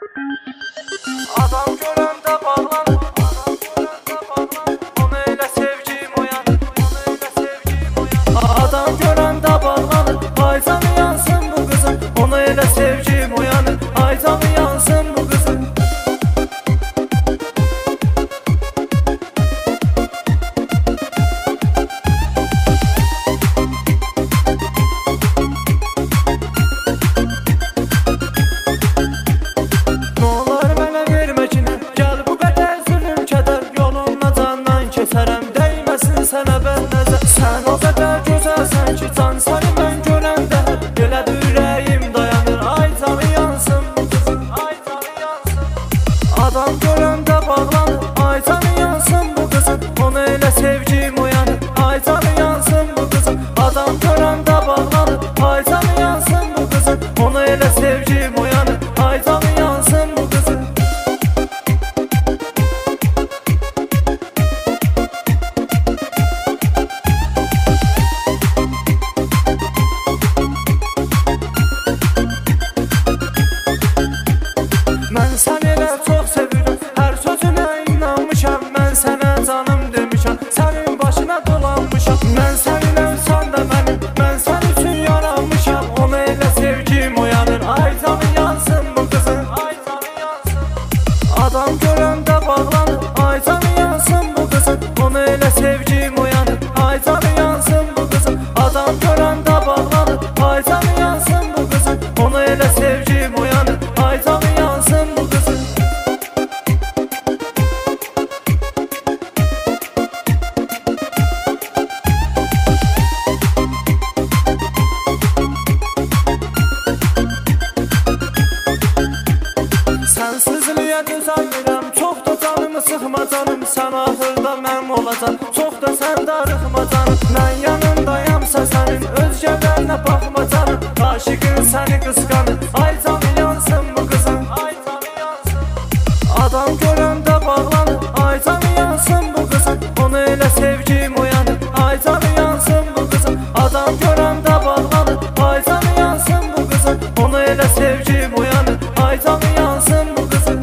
Adam görəndə bağlanır, ona elə sevgim oyanır, Adam görəndə bağlanır, ay canı yansın bu qızın, ona elə sevgim oyanır, ay canı yansın bu qızın. Sənə bən nəzər, sən o qədər gözəlsən ki, can səni mən görəndə elə ürəyim dayanır, ay canı yansın bu qızın, ay canı yansın. Adam görəndə bağlanır, ay canı yansın bu qızın, ona elə sevgim oyanır, ay canı yansın bu qızın. Adam görəndə bağlanır, ay canı yansın bu qızın, ona elə sevgim oyanır, ay canı yansın bu qızın. Mən səni elə çox sevirəm, hər sözünə inanmışam, mən sənə canım demişəm, sənin başına dolanmışam. Mən səninlə sən də mənim, mən sən üçün yaranmışam, ona elə sevgim oyanır, ay canı yansın bu qızın, ay canı yansın. Adam görəndə bağlanır, ay canı yansın bu qızın, ona elə sevgim oyanır, ay canı yansın bu qızın. Adam görəndə bağlanır, ay canı yansın bu qızın, ona elə sevgim oyanır, ay canı yansın bu qızın. Sənsizliyə düzəlmirəm, çox da canımı sıxma canım, sən axırda mənim olacaq, çox da sən darıxma canım. Mən yanındayamsa sənin, özgələrinə baxma canım, aşıqın səni qısqanır, ay canı yansın bu qızın, ay canı yansın. Adam görəndə bağlanır, ay canı yansın bu qızın, ona elə sevgim oyanır, ay canı yansın bu qızın. Adam görəndə bağlanır, ay canı yansın bu qızın, ona elə sevgim oyanır, ay canı yansın bu qızın.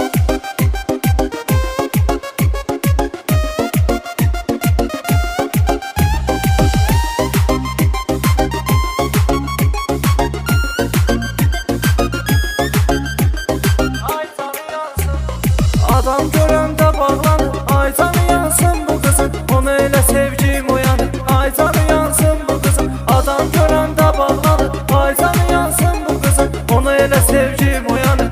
Adam görəndə bağlanır, ay canı yansın bu qızın, ona elə sevgim oyanır, ay canı yansın bu qızın. Adam görəndə bağlanır, ay canı yansın bu qızın, ona elə sevgim oyanır,